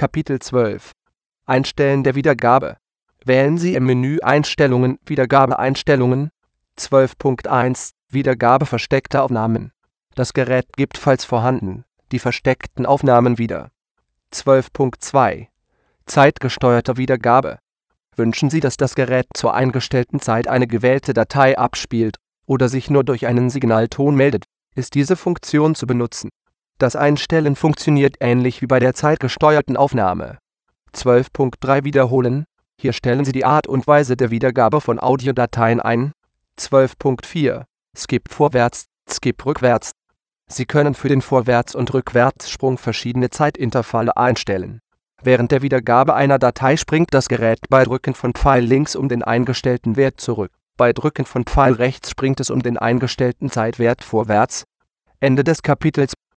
Kapitel 12. Einstellen der Wiedergabe. Wählen Sie im Menü Einstellungen Wiedergabeeinstellungen. 12.1 Wiedergabe versteckter Aufnahmen. Das Gerät gibt, falls vorhanden, die versteckten Aufnahmen wieder. 12.2 Zeitgesteuerte Wiedergabe. Wünschen Sie, dass das Gerät zur eingestellten Zeit eine gewählte Datei abspielt oder sich nur durch einen Signalton meldet, ist diese Funktion zu benutzen. Das Einstellen funktioniert ähnlich wie bei der zeitgesteuerten Aufnahme. 12.3 Wiederholen. Hier stellen Sie die Art und Weise der Wiedergabe von Audiodateien ein. 12.4 Skip vorwärts, Skip rückwärts. Sie können für den Vorwärts- und Rückwärtssprung verschiedene Zeitintervalle einstellen. Während der Wiedergabe einer Datei springt das Gerät bei Drücken von Pfeil links um den eingestellten Wert zurück. Bei Drücken von Pfeil rechts springt es um den eingestellten Zeitwert vorwärts. Ende des Kapitels.